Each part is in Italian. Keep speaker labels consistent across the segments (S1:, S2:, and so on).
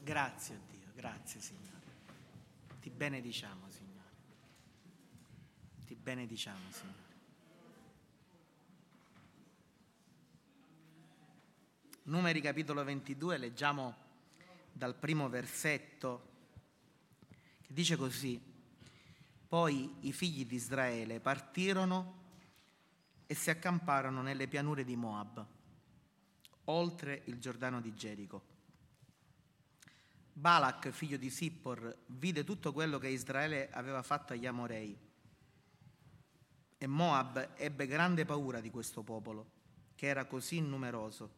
S1: Grazie a Dio, grazie Signore. Ti benediciamo, Signore. Ti benediciamo, Signore. Numeri capitolo 22, leggiamo dal primo versetto, che dice così: poi i figli di Israele partirono e si accamparono nelle pianure di Moab, oltre il Giordano di Gerico. Balak, figlio di Sippor, vide tutto quello che Israele aveva fatto agli Amorei, e Moab ebbe grande paura di questo popolo, che era così numeroso.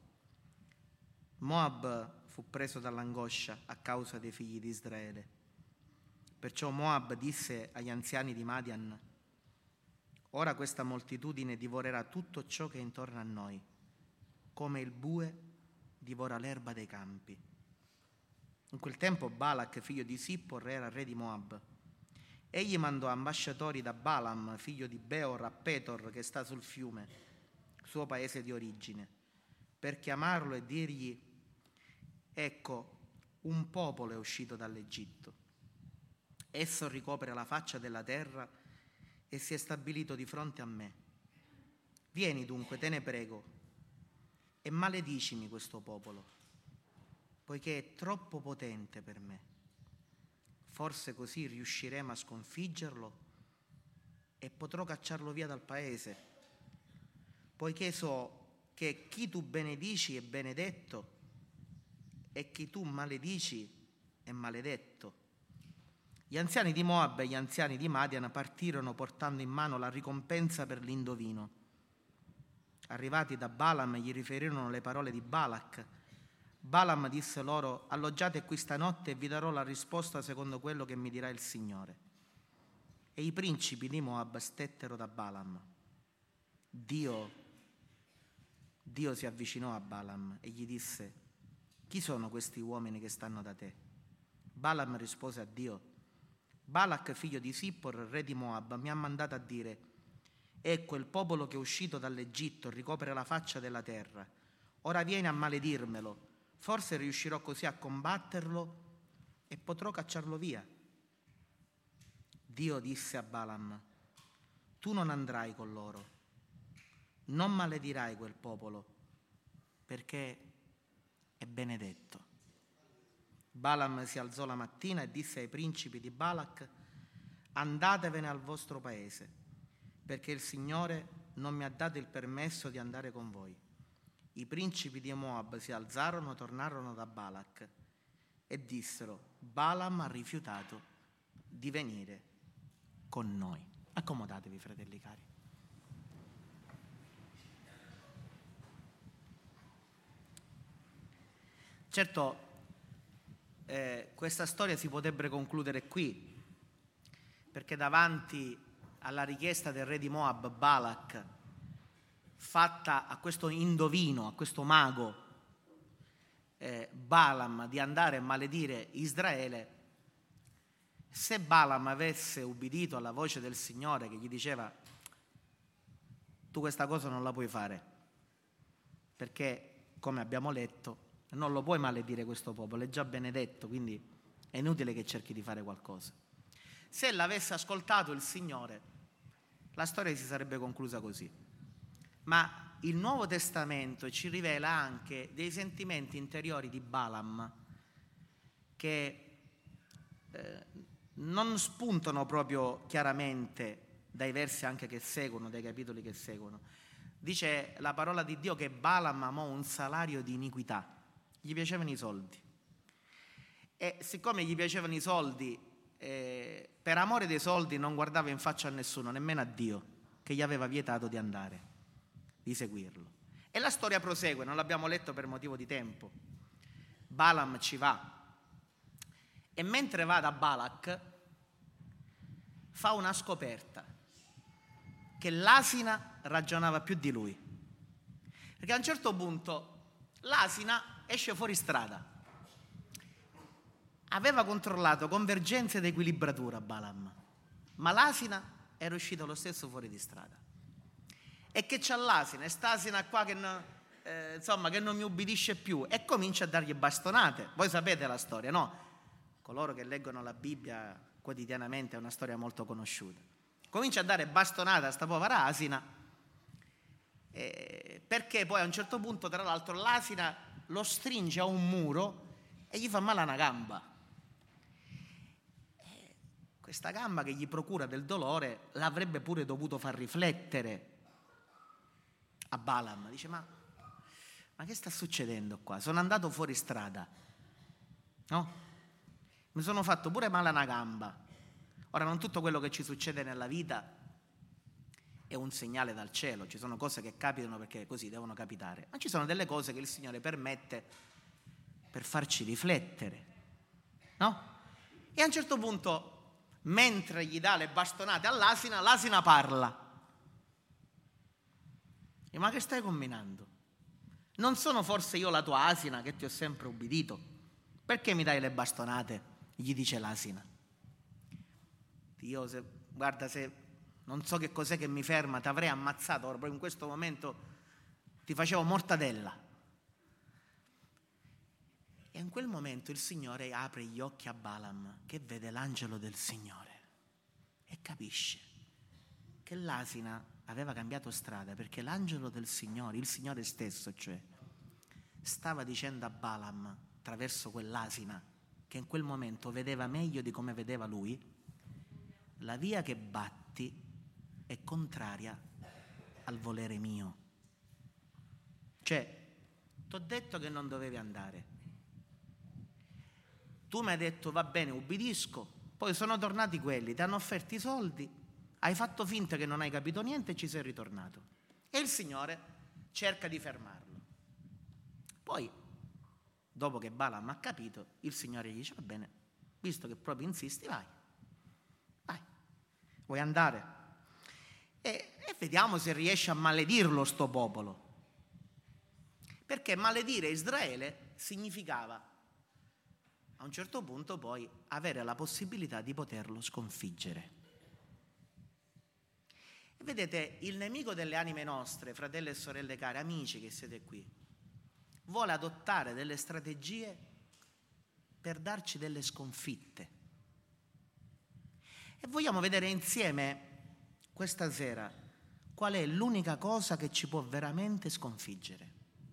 S1: Moab fu preso dall'angoscia a causa dei figli di Israele. Perciò Moab disse agli anziani di Madian: ora questa moltitudine divorerà tutto ciò che è intorno a noi, come il bue divora l'erba dei campi. In quel tempo Balak, figlio di Sippor, era re di Moab. Egli mandò ambasciatori da Balaam, figlio di Beor, a Petor, che sta sul fiume, suo paese di origine, per chiamarlo e dirgli: ecco, un popolo è uscito dall'Egitto. Esso ricopre la faccia della terra e si è stabilito di fronte a me. Vieni dunque, te ne prego, e maledicimi questo popolo, poiché è troppo potente per me. Forse così riusciremo a sconfiggerlo e potrò cacciarlo via dal paese, poiché so che chi tu benedici è benedetto e chi tu maledici è maledetto. Gli anziani di Moab e gli anziani di Madian partirono portando in mano la ricompensa per l'indovino. Arrivati da Balaam gli riferirono le parole di Balak. Balaam disse loro: alloggiate qui stanotte e vi darò la risposta secondo quello che mi dirà il Signore. E i principi di Moab stettero da Balaam. Dio si avvicinò a Balaam e gli disse: chi sono questi uomini che stanno da te? Balaam rispose a Dio: Balak, figlio di Sippor, re di Moab, mi ha mandato a dire: ecco, il popolo che è uscito dall'Egitto ricopre la faccia della terra. Ora vieni a maledirmelo. Forse riuscirò così a combatterlo e potrò cacciarlo via. Dio disse a Balaam: tu non andrai con loro, non maledirai quel popolo, perché è benedetto. Balaam si alzò la mattina e disse ai principi di Balak: andatevene al vostro paese, perché il Signore non mi ha dato il permesso di andare con voi. I principi di Moab si alzarono, tornarono da Balak e dissero: Balaam ha rifiutato di venire con noi. Accomodatevi, fratelli cari. Certo, questa storia si potrebbe concludere qui, perché davanti alla richiesta del re di Moab, Balak, fatta a questo indovino, a questo mago, Balaam, di andare a maledire Israele, se Balaam avesse ubbidito alla voce del Signore che gli diceva: tu questa cosa non la puoi fare, perché, come abbiamo letto, non lo puoi maledire questo popolo, è già benedetto, quindi è inutile che cerchi di fare qualcosa. Se l'avesse ascoltato il Signore, la storia si sarebbe conclusa così. Ma il Nuovo Testamento ci rivela anche dei sentimenti interiori di Balaam che non spuntano proprio chiaramente dai versi anche che seguono, dai capitoli che seguono. Dice la parola di Dio che Balaam amò un salario di iniquità. Gli piacevano i soldi, e siccome gli piacevano i soldi, per amore dei soldi non guardava in faccia a nessuno, nemmeno a Dio, che gli aveva vietato di andare, di seguirlo. E la storia prosegue, non l'abbiamo letto per motivo di tempo. Balaam ci va, e mentre va da Balak fa una scoperta: che l'asina ragionava più di lui, perché a un certo punto l'asina esce fuori strada. Aveva controllato convergenza ed equilibratura Balaam, ma l'asina era uscita lo stesso fuori di strada. E che c'ha l'asina? E st'asina qua che insomma, che non mi ubbidisce più, e comincia a dargli bastonate. Voi sapete la storia, no? Coloro che leggono la Bibbia quotidianamente è una storia molto conosciuta. Comincia a dare bastonate a sta povera asina, perché poi a un certo punto, tra l'altro, l'asina lo stringe a un muro e gli fa male a una gamba. Questa gamba che gli procura del dolore l'avrebbe pure dovuto far riflettere a Balaam. Dice, ma che sta succedendo qua? Sono andato fuori strada, no? Mi sono fatto pure male a una gamba. Ora, non tutto quello che ci succede nella vita è un segnale dal cielo, ci sono cose che capitano perché così devono capitare, ma ci sono delle cose che il Signore permette per farci riflettere, no? E a un certo punto, mentre gli dà le bastonate all'asina, l'asina parla. E ma che stai combinando? Non sono forse io la tua asina che ti ho sempre ubbidito? Perché mi dai le bastonate? Gli dice l'asina. Io, guarda, se non so che cos'è che mi ferma, ti avrei ammazzato, ora proprio in questo momento ti facevo mortadella. E in quel momento il Signore apre gli occhi a Balaam, che vede l'angelo del Signore, e capisce che l'asina aveva cambiato strada, perché l'angelo del Signore, il Signore stesso, cioè, stava dicendo a Balaam, attraverso quell'asina, che in quel momento vedeva meglio di come vedeva lui: la via che batti è contraria al volere mio. Cioè, t'ho detto che non dovevi andare. Tu mi hai detto va bene, ubbidisco, poi sono tornati quelli, ti hanno offerto i soldi, hai fatto finta che non hai capito niente e ci sei ritornato. E il Signore cerca di fermarlo. Poi, dopo che Balaam ha capito, il Signore gli dice va bene, visto che proprio insisti, vai, vuoi andare? E vediamo se riesce a maledirlo sto popolo. Perché maledire Israele significava a un certo punto poi avere la possibilità di poterlo sconfiggere. E vedete, il nemico delle anime nostre, fratelli e sorelle care, amici che siete qui, vuole adottare delle strategie per darci delle sconfitte. E vogliamo vedere insieme questa sera qual è l'unica cosa che ci può veramente sconfiggere.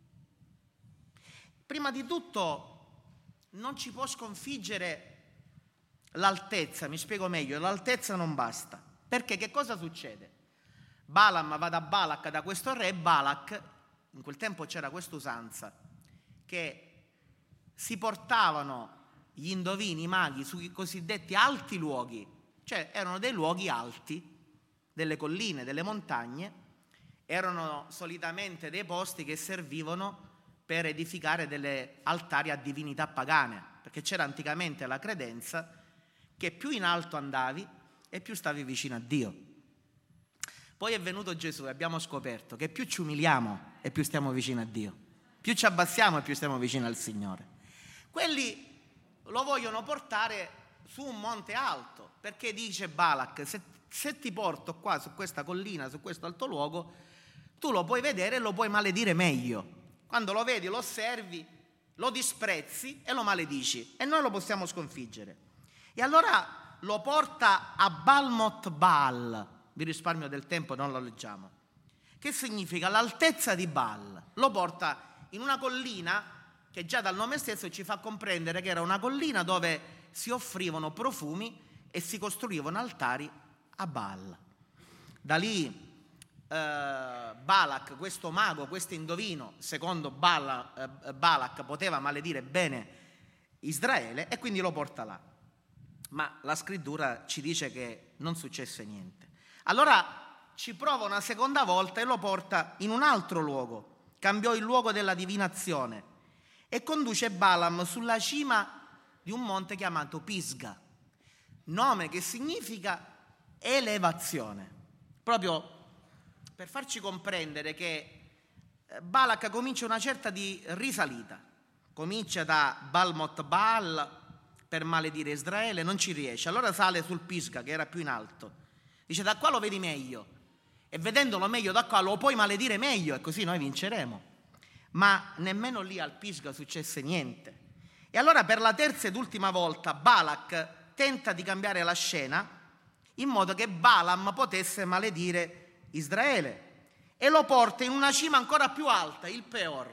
S1: Prima di tutto, non ci può sconfiggere l'altezza, mi spiego meglio, l'altezza non basta. Perché che cosa succede? Balaam va da Balak, da questo re, Balak, in quel tempo c'era questa usanza, che si portavano gli indovini, i maghi, sui cosiddetti alti luoghi, cioè erano dei luoghi alti, delle colline, delle montagne, erano solitamente dei posti che servivano per edificare delle altari a divinità pagane, perché c'era anticamente la credenza che più in alto andavi e più stavi vicino a Dio. Poi è venuto Gesù e abbiamo scoperto che più ci umiliamo e più stiamo vicino a Dio, più ci abbassiamo e più stiamo vicino al Signore. Quelli lo vogliono portare su un monte alto, perché dice Balak, se ti porto qua su questa collina, su questo alto luogo, tu lo puoi vedere e lo puoi maledire meglio. Quando lo vedi, lo osservi, lo disprezzi e lo maledici, e noi lo possiamo sconfiggere. E allora lo porta a Balmot Baal, vi risparmio del tempo, non lo leggiamo, che significa l'altezza di Baal. Lo porta in una collina che già dal nome stesso ci fa comprendere che era una collina dove si offrivano profumi e si costruivano altari a Baal. Da lì Balak, questo mago, questo indovino, secondo Balak poteva maledire bene Israele e quindi lo porta là. Ma la scrittura ci dice che non successe niente. Allora ci prova una seconda volta e lo porta in un altro luogo, cambiò il luogo della divinazione e conduce Balaam sulla cima di un monte chiamato Pisga, nome che significa elevazione, proprio per farci comprendere che Balak comincia una certa di risalita, comincia da Balmot Baal per maledire Israele, non ci riesce, allora sale sul Pisga che era più in alto, dice da qua lo vedi meglio e vedendolo meglio da qua lo puoi maledire meglio e così noi vinceremo. ma nemmeno lì al Pisga successe niente. E allora per la terza ed ultima volta Balak tenta di cambiare la scena in modo che Balaam potesse maledire Israele e lo porta in una cima ancora più alta, il Peor,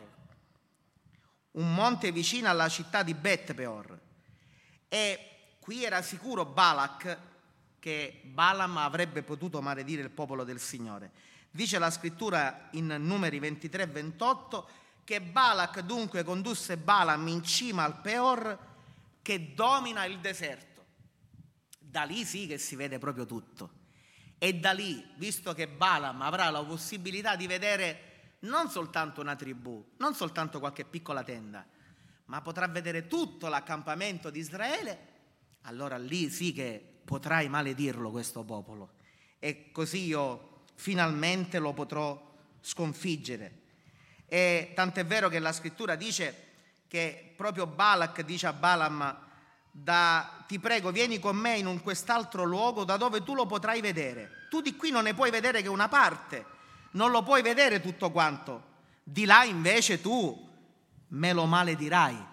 S1: un monte vicino alla città di Bet Peor. E qui era sicuro Balak che Balaam avrebbe potuto maledire il popolo del Signore. Dice la scrittura in Numeri 23-28 che Balak dunque condusse Balaam in cima al Peor che domina il deserto. Da lì sì che si vede proprio tutto. E da lì, visto che Balaam avrà la possibilità di vedere non soltanto una tribù, non soltanto qualche piccola tenda, ma potrà vedere tutto l'accampamento di Israele, allora lì sì che potrai maledirlo questo popolo. E così io finalmente lo potrò sconfiggere. E tant'è vero che la scrittura dice che proprio Balak dice a Balaam: ti prego, vieni con me in quest'altro luogo da dove tu lo potrai vedere. Tu di qui non ne puoi vedere che una parte, non lo puoi vedere tutto quanto. Di là invece tu me lo maledirai.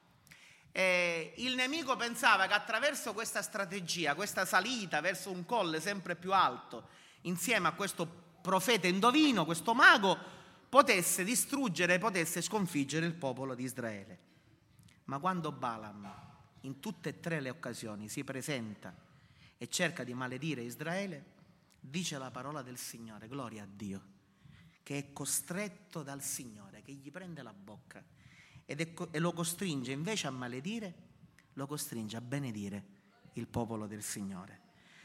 S1: E il nemico pensava che attraverso questa strategia, questa salita verso un colle sempre più alto, insieme a questo profeta indovino, questo mago, potesse distruggere, potesse sconfiggere il popolo di Israele. Ma quando Balaam in tutte e tre le occasioni si presenta e cerca di maledire Israele, dice la parola del Signore, gloria a Dio, che è costretto dal Signore, che gli prende la bocca e lo costringe invece a maledire, lo costringe a benedire il popolo del Signore.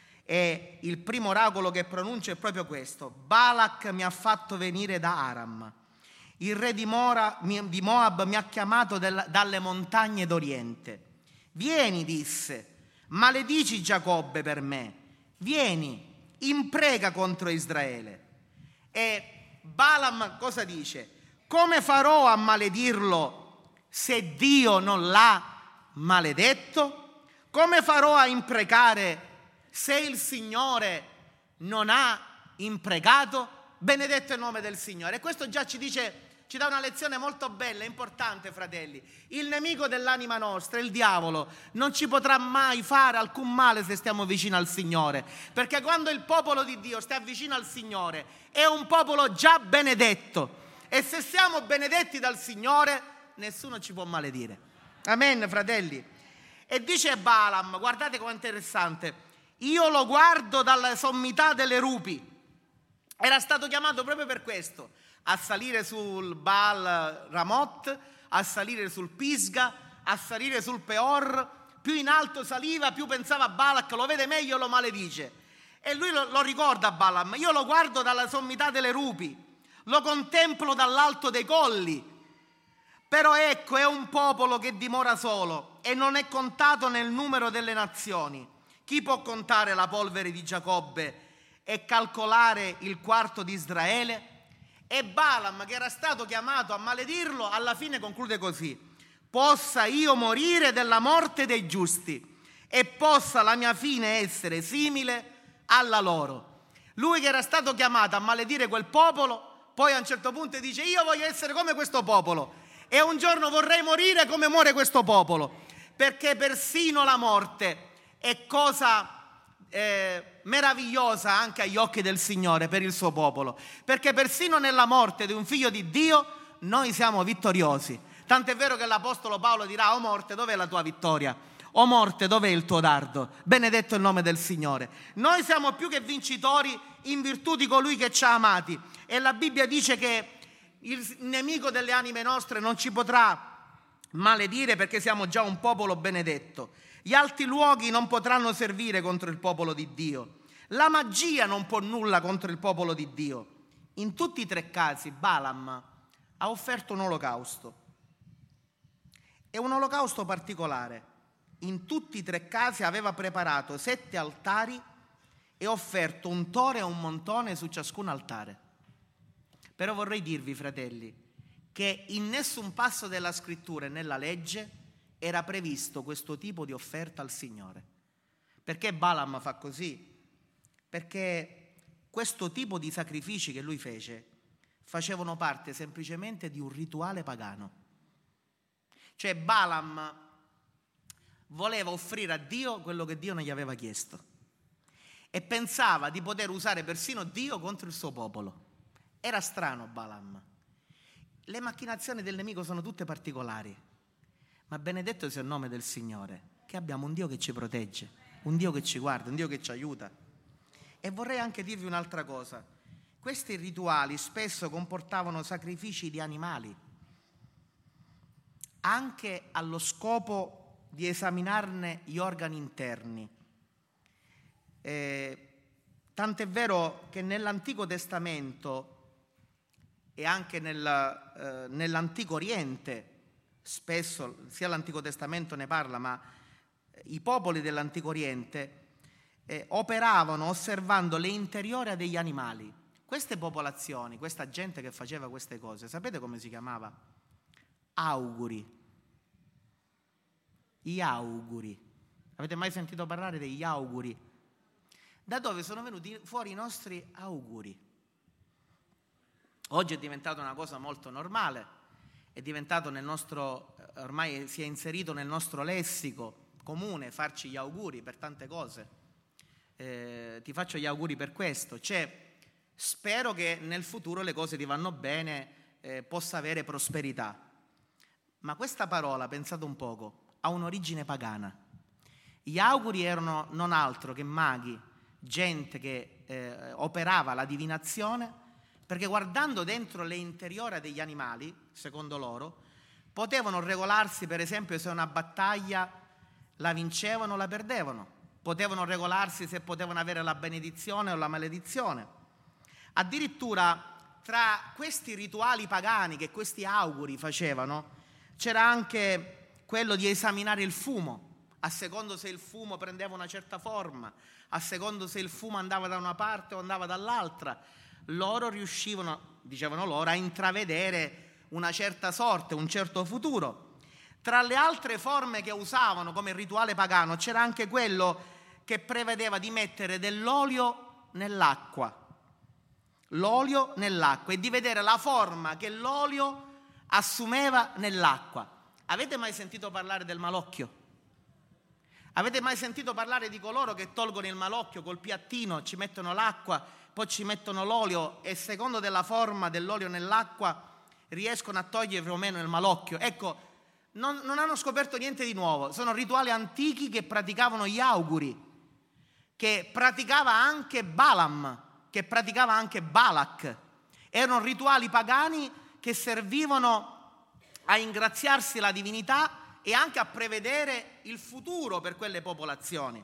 S1: E il primo oracolo che pronuncia è proprio questo: Balak mi ha fatto venire da Aram, il re di Moab mi ha chiamato dalle montagne d'Oriente. Vieni, disse, maledici Giacobbe per me, vieni, imprega contro Israele. E Balaam cosa dice? Come farò a maledirlo se Dio non l'ha maledetto? Come farò a imprecare se il Signore non ha imprecato? Benedetto il nome del Signore. E questo già ci dà una lezione molto bella e importante, fratelli. Il nemico dell'anima nostra, il diavolo, non ci potrà mai fare alcun male se stiamo vicino al Signore, perché quando il popolo di Dio sta vicino al Signore è un popolo già benedetto, e se siamo benedetti dal Signore nessuno ci può maledire. Amen, fratelli. E dice Balaam, guardate com'è interessante, io lo guardo dalla sommità delle rupi. Era stato chiamato proprio per questo, a salire sul Baal Ramot, a salire sul Pisga, a salire sul Peor. Più in alto saliva, più pensava Balak, lo vede meglio, lo maledice. E lui lo ricorda a Balaam: io lo guardo dalla sommità delle rupi, lo contemplo dall'alto dei colli. Però ecco, è un popolo che dimora solo e non è contato nel numero delle nazioni. Chi può contare la polvere di Giacobbe e calcolare il quarto di Israele? E Balaam, che era stato chiamato a maledirlo, alla fine conclude così: possa io morire della morte dei giusti e possa la mia fine essere simile alla loro. Lui che era stato chiamato a maledire quel popolo, poi a un certo punto dice: io voglio essere come questo popolo e un giorno vorrei morire come muore questo popolo, perché persino la morte è cosa meravigliosa anche agli occhi del Signore per il suo popolo, perché persino nella morte di un figlio di Dio noi siamo vittoriosi. Tant'è vero che l'Apostolo Paolo dirà: o morte, dov'è la tua vittoria? O morte, dov'è il tuo dardo? Benedetto il nome del Signore. Noi siamo più che vincitori in virtù di colui che ci ha amati, e la Bibbia dice che il nemico delle anime nostre non ci potrà maledire perché siamo già un popolo benedetto. Gli alti luoghi non potranno servire contro il popolo di Dio. La magia non può nulla contro il popolo di Dio. In tutti i tre casi Balaam ha offerto un olocausto. È un olocausto particolare. In tutti i tre casi aveva preparato 7 altari e offerto un toro e un montone su ciascun altare. Però vorrei dirvi, fratelli, che in nessun passo della scrittura e nella legge era previsto questo tipo di offerta al Signore. Perché Balaam fa così? Perché questo tipo di sacrifici che lui fece facevano parte semplicemente di un rituale pagano. Cioè Balaam voleva offrire a Dio quello che Dio non gli aveva chiesto e pensava di poter usare persino Dio contro il suo popolo. Era strano Balaam. Le macchinazioni del nemico sono tutte particolari, ma benedetto sia il nome del Signore, che abbiamo un Dio che ci protegge, un Dio che ci guarda, un Dio che ci aiuta. E vorrei anche dirvi un'altra cosa. Questi rituali spesso comportavano sacrifici di animali, anche allo scopo di esaminarne gli organi interni. Tant'è vero che nell'Antico Testamento e anche nell'Antico Oriente, spesso sia l'Antico Testamento ne parla, ma i popoli dell'Antico Oriente operavano osservando le interioria degli animali. Queste popolazioni, questa gente che faceva queste cose, sapete come si chiamava? Auguri. Gli auguri. Avete mai sentito parlare degli auguri? Da dove sono venuti fuori i nostri auguri? Oggi è diventata una cosa molto normale, è diventato ormai si è inserito nel nostro lessico comune farci gli auguri per tante cose. Ti faccio gli auguri per questo. Spero che nel futuro le cose ti vanno bene, possa avere prosperità. Ma questa parola, pensate un poco, ha un'origine pagana. Gli auguri erano non altro che maghi, gente che operava la divinazione, perché guardando dentro le interiora degli animali, secondo loro, potevano regolarsi, per esempio, se una battaglia la vincevano o la perdevano. Potevano regolarsi se potevano avere la benedizione o la maledizione. Addirittura tra questi rituali pagani che questi auguri facevano c'era anche quello di esaminare il fumo, a secondo se il fumo prendeva una certa forma, a secondo se il fumo andava da una parte o andava dall'altra. Loro riuscivano, dicevano loro, a intravedere una certa sorte, un certo futuro. Tra le altre forme che usavano come rituale pagano c'era anche quello che prevedeva di mettere dell'olio nell'acqua. L'olio nell'acqua e di vedere la forma che l'olio assumeva nell'acqua. Avete mai sentito parlare del malocchio? Avete mai sentito parlare di coloro che tolgono il malocchio col piattino, ci mettono l'acqua, poi ci mettono l'olio e secondo della forma dell'olio nell'acqua riescono a togliere più o meno il malocchio? Ecco, non hanno scoperto niente di nuovo, sono rituali antichi che praticavano gli auguri, che praticava anche Balaam, che praticava anche Balak. Erano rituali pagani che servivano a ingraziarsi la divinità e anche a prevedere il futuro per quelle popolazioni.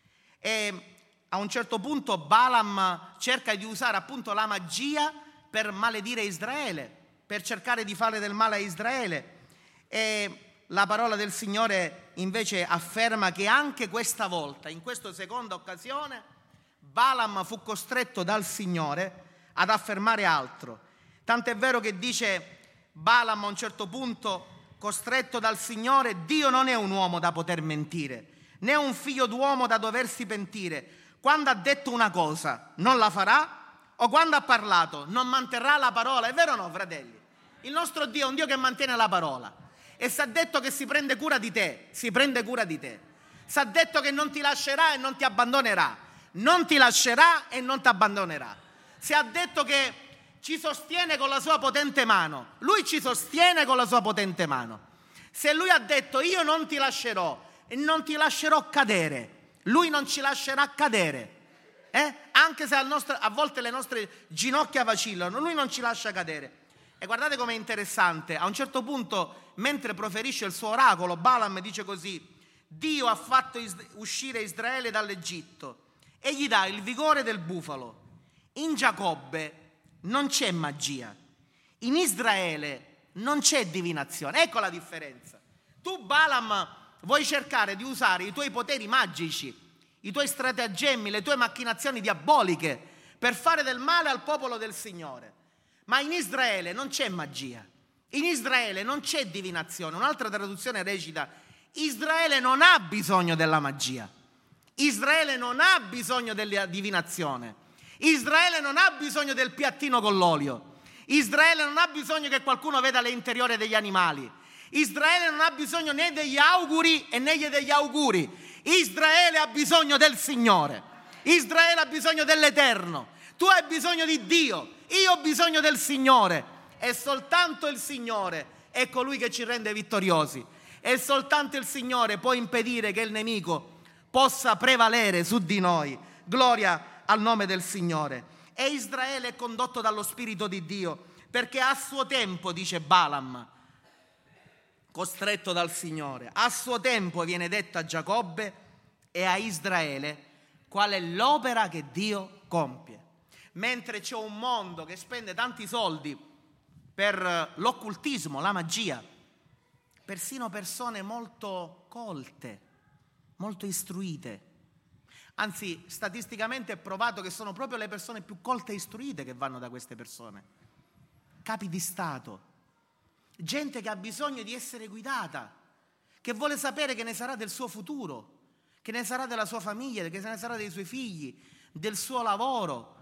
S1: E a un certo punto Balaam cerca di usare appunto la magia per maledire Israele, per cercare di fare del male a Israele. E la parola del Signore invece afferma che anche questa volta, in questa seconda occasione, Balaam fu costretto dal Signore ad affermare altro. Tant'è vero che dice Balaam a un certo punto, costretto dal Signore: Dio non è un uomo da poter mentire, né un figlio d'uomo da doversi pentire. Quando ha detto una cosa non la farà, o quando ha parlato non manterrà la parola. È vero o no, fratelli? Il nostro Dio è un Dio che mantiene la parola. E se ha detto che si prende cura di te, si prende cura di te. Se ha detto che non ti lascerà e non ti abbandonerà, non ti lascerà e non ti abbandonerà. Se ha detto che ci sostiene con la sua potente mano, Lui ci sostiene con la sua potente mano. Se Lui ha detto io non ti lascerò e non ti lascerò cadere, Lui non ci lascerà cadere. Anche se a volte le nostre ginocchia vacillano, Lui non ci lascia cadere. E guardate com'è interessante, a un certo punto, mentre proferisce il suo oracolo, Balaam dice così: Dio ha fatto uscire Israele dall'Egitto e gli dà il vigore del bufalo. In Giacobbe non c'è magia, in Israele non c'è divinazione. Ecco la differenza. Tu, Balaam, vuoi cercare di usare i tuoi poteri magici, i tuoi stratagemmi, le tue macchinazioni diaboliche per fare del male al popolo del Signore. Ma in Israele non c'è magia, in Israele non c'è divinazione. Un'altra traduzione recita: Israele non ha bisogno della magia, Israele non ha bisogno della divinazione, Israele non ha bisogno del piattino con l'olio, Israele non ha bisogno che qualcuno veda l'interiore degli animali. Israele non ha bisogno né degli auguri né degli auguri. Israele ha bisogno del Signore. Israele ha bisogno dell'Eterno. Tu hai bisogno di Dio. Io ho bisogno del Signore. E soltanto il Signore è colui che ci rende vittoriosi. E soltanto il Signore può impedire che il nemico possa prevalere su di noi. Gloria al nome del Signore. E Israele è condotto dallo Spirito di Dio, perché a suo tempo, dice Balaam, costretto dal Signore, a suo tempo viene detto a Giacobbe e a Israele qual è l'opera che Dio compie. Mentre c'è un mondo che spende tanti soldi per l'occultismo, la magia, persino persone molto colte, molto istruite, anzi statisticamente è provato che sono proprio le persone più colte e istruite che vanno da queste persone, capi di Stato, gente che ha bisogno di essere guidata, che vuole sapere che ne sarà del suo futuro, che ne sarà della sua famiglia, che ne sarà dei suoi figli, del suo lavoro.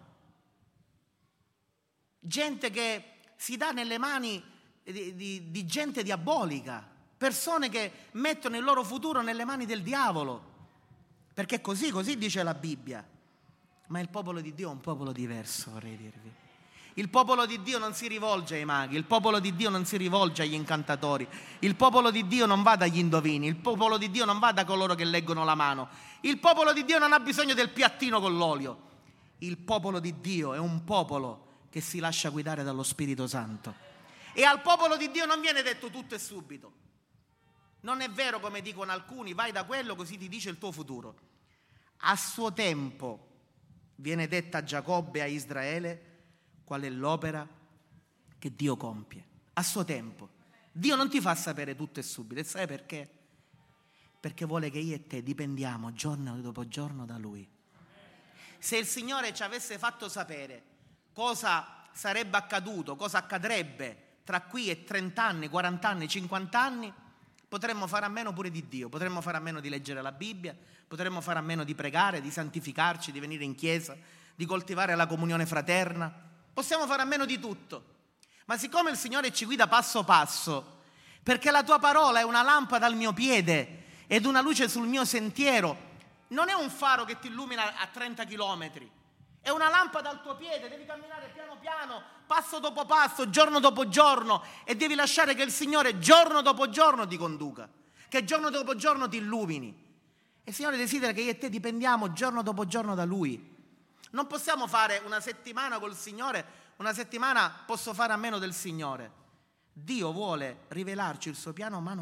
S1: Gente che si dà nelle mani di gente diabolica, persone che mettono il loro futuro nelle mani del diavolo, perché così dice la Bibbia. Ma il popolo di Dio è un popolo diverso, vorrei dirvi. Il popolo di Dio non si rivolge ai maghi, il popolo di Dio non si rivolge agli incantatori, il popolo di Dio non va dagli indovini, il popolo di Dio non va da coloro che leggono la mano, il popolo di Dio non ha bisogno del piattino con l'olio. Il popolo di Dio è un popolo che si lascia guidare dallo Spirito Santo. E al popolo di Dio non viene detto tutto e subito. Non è vero come dicono alcuni, vai da quello così ti dice il tuo futuro. A suo tempo viene detta a Giacobbe e a Israele qual è l'opera che Dio compie. A suo tempo. Dio non ti fa sapere tutto e subito. E sai perché? Perché vuole che io e te dipendiamo giorno dopo giorno da Lui. Se il Signore ci avesse fatto sapere cosa sarebbe accaduto, cosa accadrebbe tra qui e 30 anni, 40 anni, 50 anni, potremmo fare a meno pure di Dio, potremmo fare a meno di leggere la Bibbia, potremmo fare a meno di pregare, di santificarci, di venire in chiesa, di coltivare la comunione fraterna. Possiamo fare a meno di tutto, ma siccome il Signore ci guida passo passo, perché la tua parola è una lampada al mio piede ed una luce sul mio sentiero, non è un faro che ti illumina a 30 chilometri, è una lampada al tuo piede, devi camminare piano piano, passo dopo passo, giorno dopo giorno, e devi lasciare che il Signore giorno dopo giorno ti conduca, che giorno dopo giorno ti illumini. E il Signore desidera che io e te dipendiamo giorno dopo giorno da Lui. Non possiamo fare una settimana col Signore, una settimana posso fare a meno del Signore. Dio vuole rivelarci il suo piano mano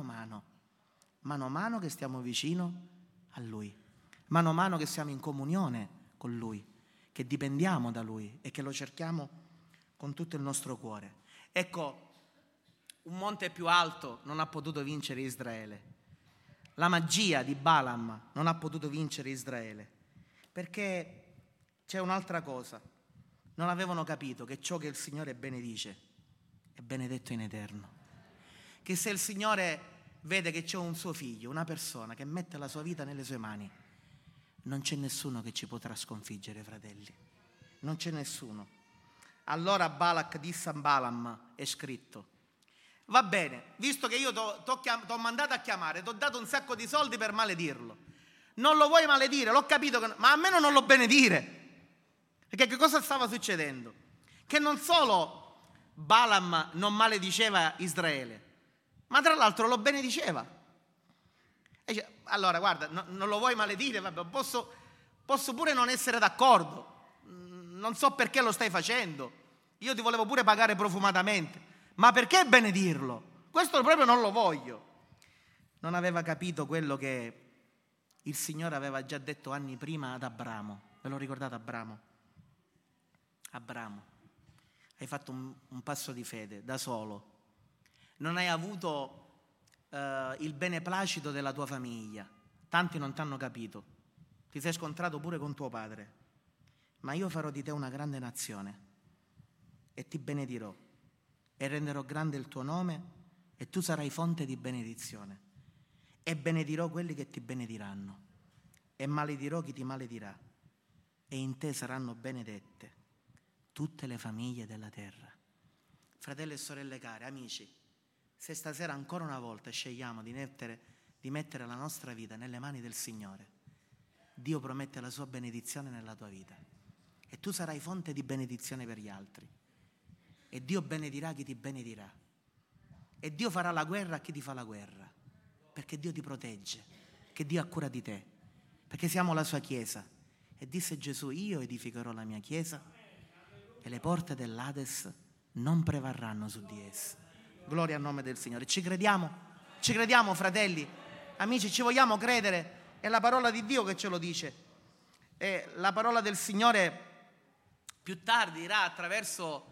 S1: a mano che stiamo vicino a Lui, mano a mano che siamo in comunione con Lui, che dipendiamo da Lui e che lo cerchiamo con tutto il nostro cuore. Ecco, un monte più alto non ha potuto vincere Israele. La magia di Balaam non ha potuto vincere Israele, perché c'è un'altra cosa. Non avevano capito che ciò che il Signore benedice è benedetto in eterno. Che se il Signore vede che c'è un suo figlio, una persona che mette la sua vita nelle sue mani, non c'è nessuno che ci potrà sconfiggere, fratelli. Non c'è nessuno. Allora Balak disse a Balaam, è scritto: va bene, visto che io t'ho mandato a chiamare, t'ho dato un sacco di soldi per maledirlo. Non lo vuoi maledire, l'ho capito, ma almeno non lo benedire. Perché che cosa stava succedendo? Che non solo Balaam non malediceva Israele, ma tra l'altro lo benediceva. E dice, allora guarda, non lo vuoi maledire, vabbè, posso pure non essere d'accordo, non so perché lo stai facendo, io ti volevo pure pagare profumatamente, ma perché benedirlo? Questo proprio non lo voglio. Non aveva capito quello che il Signore aveva già detto anni prima ad Abramo. Ve lo ricordate Abramo? Abramo, hai fatto un passo di fede da solo, non hai avuto il beneplacito della tua famiglia, tanti non ti hanno capito, ti sei scontrato pure con tuo padre, ma io farò di te una grande nazione e ti benedirò e renderò grande il tuo nome e tu sarai fonte di benedizione e benedirò quelli che ti benediranno e maledirò chi ti maledirà e in te saranno benedette tutte le famiglie della terra. Fratelli e sorelle care, amici, se stasera ancora una volta scegliamo di mettere la nostra vita nelle mani del Signore, Dio promette la sua benedizione nella tua vita e tu sarai fonte di benedizione per gli altri e Dio benedirà chi ti benedirà e Dio farà la guerra a chi ti fa la guerra, perché Dio ti protegge, che Dio ha cura di te, perché siamo la sua Chiesa. E disse Gesù: io edificherò la mia Chiesa e le porte dell'Ades non prevarranno su di essa. Gloria al nome del Signore. Ci crediamo? Ci crediamo, fratelli? Amici, ci vogliamo credere? È la parola di Dio che ce lo dice. E la parola del Signore più tardi dirà, attraverso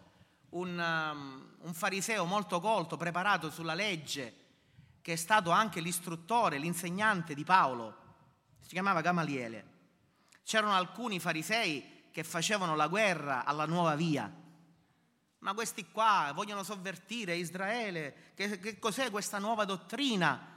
S1: un fariseo molto colto, preparato sulla legge, che è stato anche l'istruttore, l'insegnante di Paolo, si chiamava Gamaliele. C'erano alcuni farisei che facevano la guerra alla nuova via. Ma questi qua vogliono sovvertire Israele, che cos'è questa nuova dottrina?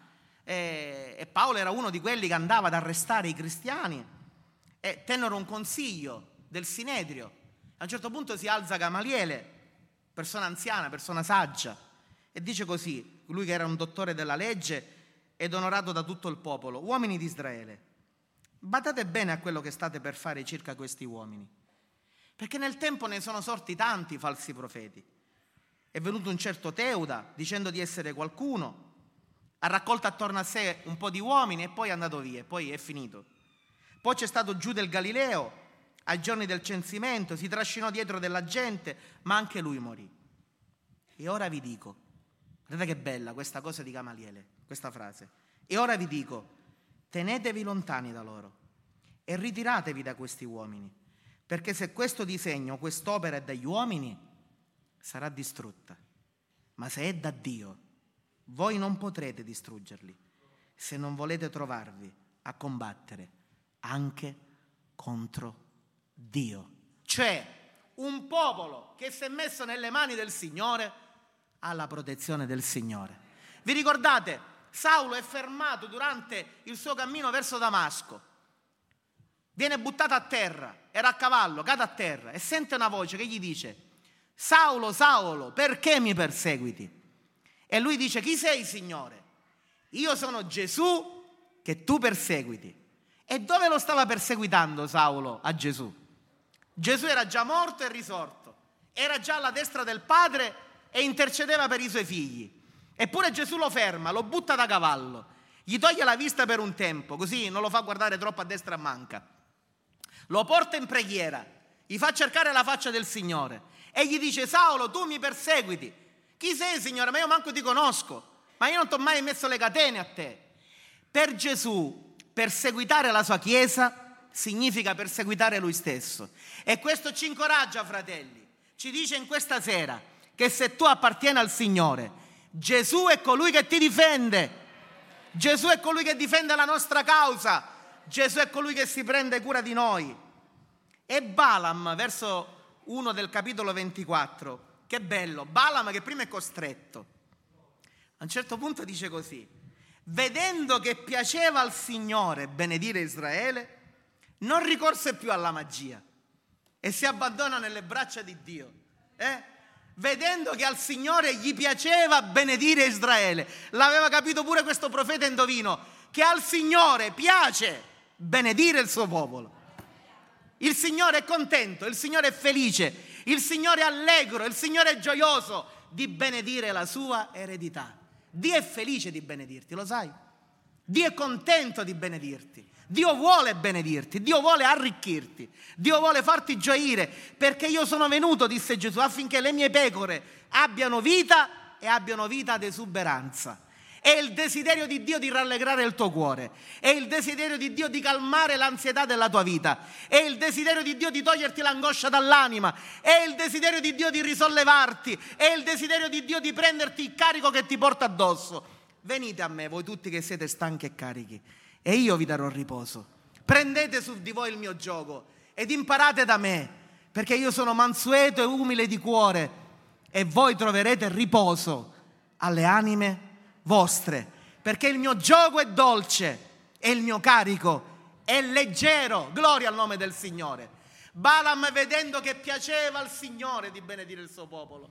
S1: E Paolo era uno di quelli che andava ad arrestare i cristiani e tennero un consiglio del Sinedrio. A un certo punto si alza Gamaliele, persona anziana, persona saggia, e dice così, lui che era un dottore della legge ed onorato da tutto il popolo: uomini di Israele, badate bene a quello che state per fare circa questi uomini, perché nel tempo ne sono sorti tanti falsi profeti. È venuto un certo Teuda dicendo di essere qualcuno, ha raccolto attorno a sé un po' di uomini e poi è andato via, poi è finito. Poi c'è stato Giuda il Galileo, ai giorni del censimento, si trascinò dietro della gente, ma anche lui morì. E ora vi dico, guardate che bella questa cosa di Gamaliele, questa frase, e ora vi dico, tenetevi lontani da loro e ritiratevi da questi uomini, perché se questo disegno, quest'opera è dagli uomini, sarà distrutta, ma se è da Dio, voi non potrete distruggerli, se non volete trovarvi a combattere anche contro Dio. Cioè, un popolo che si è messo nelle mani del Signore ha la protezione del Signore. Vi ricordate? Saulo è fermato durante il suo cammino verso Damasco, viene buttato a terra, era a cavallo, cade a terra e sente una voce che gli dice: Saulo, Saulo, perché mi perseguiti? E lui dice: chi sei, Signore? Io sono Gesù che tu perseguiti. E dove lo stava perseguitando Saulo a Gesù? Gesù era già morto e risorto, era già alla destra del Padre e intercedeva per i suoi figli. Eppure Gesù lo ferma, lo butta da cavallo, gli toglie la vista per un tempo, così non lo fa guardare troppo a destra e a manca. Lo porta in preghiera, gli fa cercare la faccia del Signore e gli dice: Saulo, tu mi perseguiti. Chi sei, Signore? Ma io manco ti conosco, ma io non ti ho mai messo le catene a te. Per Gesù perseguitare la sua Chiesa significa perseguitare Lui stesso. E questo ci incoraggia, fratelli. Ci dice in questa sera che se tu appartieni al Signore, Gesù è colui che ti difende. Gesù è colui che difende la nostra causa. Gesù è colui che si prende cura di noi. E Balaam, verso 1 del capitolo 24, che bello, Balaam che prima è costretto, a un certo punto dice così: vedendo che piaceva al Signore benedire Israele, non ricorse più alla magia e si abbandona nelle braccia di Dio. Vedendo che al Signore gli piaceva benedire Israele, l'aveva capito pure questo profeta indovino, che al Signore piace benedire il suo popolo. Il Signore è contento, il Signore è felice, il Signore è allegro, il Signore è gioioso di benedire la sua eredità. Dio è felice di benedirti, lo sai? Dio è contento di benedirti. Dio vuole benedirti, Dio vuole arricchirti, Dio vuole farti gioire, perché io sono venuto, disse Gesù, affinché le mie pecore abbiano vita e abbiano vita ad esuberanza. È il desiderio di Dio di rallegrare il tuo cuore, è il desiderio di Dio di calmare l'ansietà della tua vita, è il desiderio di Dio di toglierti l'angoscia dall'anima, è il desiderio di Dio di risollevarti, è il desiderio di Dio di prenderti il carico che ti porta addosso. Venite a me, voi tutti che siete stanchi e carichi, e io vi darò riposo. Prendete su di voi il mio giogo ed imparate da me, perché io sono mansueto e umile di cuore, e voi troverete riposo alle anime vostre, perché il mio giogo è dolce e il mio carico è leggero. Gloria al nome del Signore. Balaam, vedendo che piaceva al Signore di benedire il suo popolo,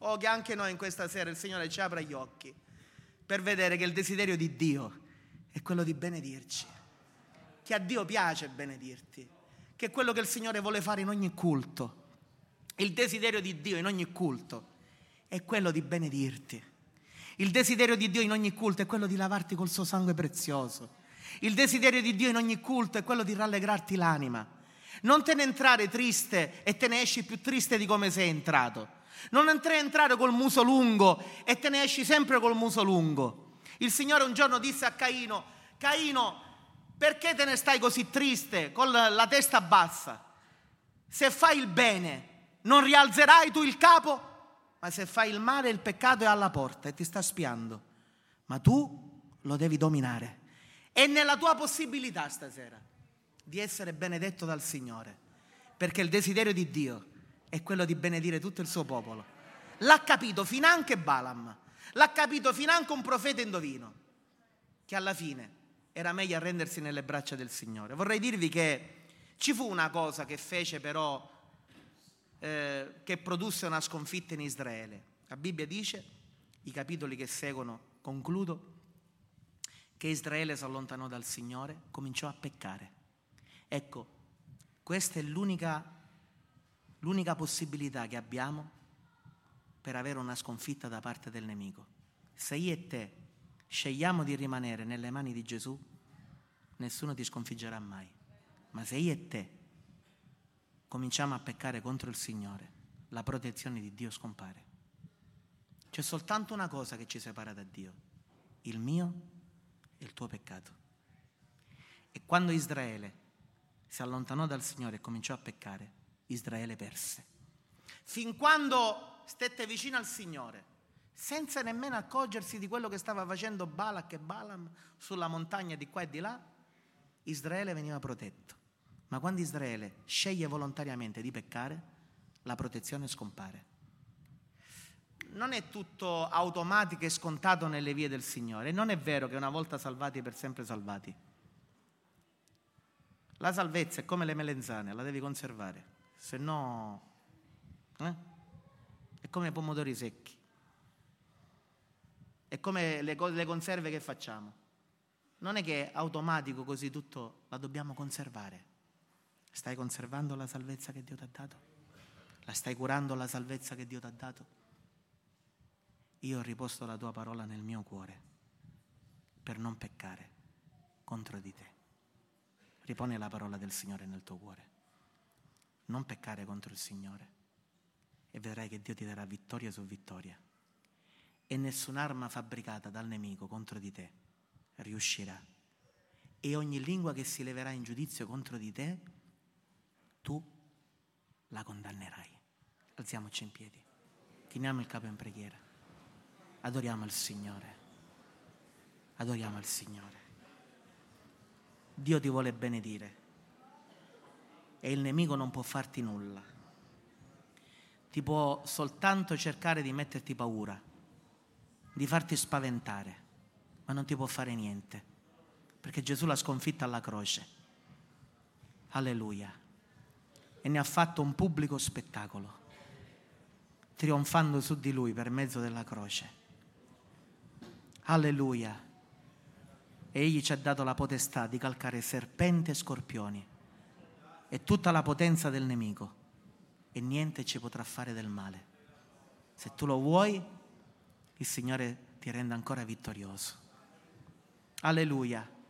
S1: Oh, che anche noi in questa sera il Signore ci apra gli occhi per vedere che il desiderio di Dio è quello di benedirci, che a Dio piace benedirti, che è quello che il Signore vuole fare in ogni culto. Il desiderio di Dio in ogni culto è quello di benedirti. Il desiderio di Dio in ogni culto è quello di lavarti col suo sangue prezioso. Il desiderio di Dio in ogni culto è quello di rallegrarti l'anima. Non te ne entrare triste e te ne esci più triste di come sei entrato. Non te ne entrare col muso lungo e te ne esci sempre col muso lungo. Il Signore un giorno disse a Caino: Caino, perché te ne stai così triste, con la testa bassa? Se fai il bene non rialzerai tu il capo? Ma se fai il male, il peccato è alla porta e ti sta spiando. Ma tu lo devi dominare. È nella tua possibilità stasera di essere benedetto dal Signore, perché il desiderio di Dio è quello di benedire tutto il suo popolo. L'ha capito finanche Balaam, l'ha capito finanche un profeta indovino, che alla fine era meglio arrendersi nelle braccia del Signore. Vorrei dirvi che ci fu una cosa che fece però, che produsse una sconfitta in Israele. La Bibbia dice, i capitoli che seguono, concludo, che Israele si allontanò dal Signore, cominciò a peccare. Ecco, questa è l'unica possibilità che abbiamo per avere una sconfitta da parte del nemico. Se io e te scegliamo di rimanere nelle mani di Gesù, nessuno ti sconfiggerà mai. Ma se io e te cominciamo a peccare contro il Signore, la protezione di Dio scompare. C'è soltanto una cosa che ci separa da Dio: il mio e il tuo peccato. E quando Israele si allontanò dal Signore e cominciò a peccare, Israele perse. Fin quando stette vicino al Signore, senza nemmeno accorgersi di quello che stava facendo Balak e Balaam sulla montagna di qua e di là, Israele veniva protetto. Ma quando Israele sceglie volontariamente di peccare, la protezione scompare. Non è tutto automatico e scontato nelle vie del Signore. Non è vero che una volta salvati per sempre salvati. La salvezza è come le melenzane, la devi conservare, se no è come i pomodori secchi, è come le conserve che facciamo. Non è che è automatico così tutto, la dobbiamo conservare. Stai conservando la salvezza che Dio ti ha dato? La stai curando la salvezza che Dio ti ha dato? Io ho riposto la tua parola nel mio cuore per non peccare contro di te. Riponi la parola del Signore nel tuo cuore. Non peccare contro il Signore e vedrai che Dio ti darà vittoria su vittoria. E nessun'arma fabbricata dal nemico contro di te riuscirà. E ogni lingua che si leverà in giudizio contro di te, tu la condannerai. Alziamoci in piedi. Chiniamo il capo in preghiera. Adoriamo il Signore. Adoriamo il Signore. Dio ti vuole benedire e il nemico non può farti nulla. Ti può soltanto cercare di metterti paura, di farti spaventare, ma non ti può fare niente, perché Gesù l'ha sconfitta alla croce. Alleluia. E ne ha fatto un pubblico spettacolo, trionfando su di lui per mezzo della croce. Alleluia. E Egli ci ha dato la potestà di calcare serpenti e scorpioni e tutta la potenza del nemico, e niente ci potrà fare del male. Se tu lo vuoi, il Signore ti rende ancora vittorioso. Alleluia.